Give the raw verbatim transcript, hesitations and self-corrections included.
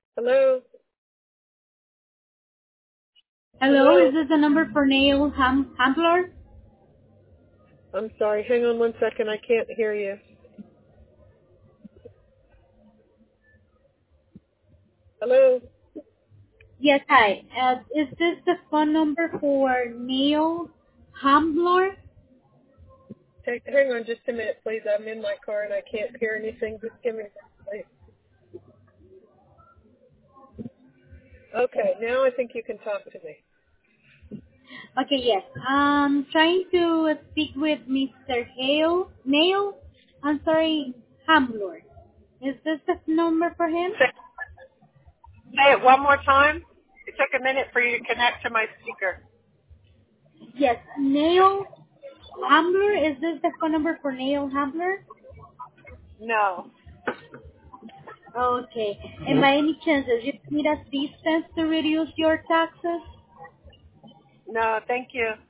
Hello? Hello, Hello? is this the number for Neil Ham- Handler? I'm sorry. Hang on one second. I can't hear you. Hello? Yes, hi. Uh, is this the phone number for Neil Handler? Hey, hang on just a minute, please. I'm in my car and I can't hear anything. Just give me a minute, please. Okay, now I think you can talk to me. Okay, yes. Um, trying to speak with Mister Hale. Neil? I'm sorry, Handler. Is this the number for him? Say, say it one more time. It took a minute for you to connect to my speaker. Yes, Neil Handler. Is this the phone number for Neil Handler? No. Okay. And by any chance, does you need assistance to reduce your taxes? No, thank you.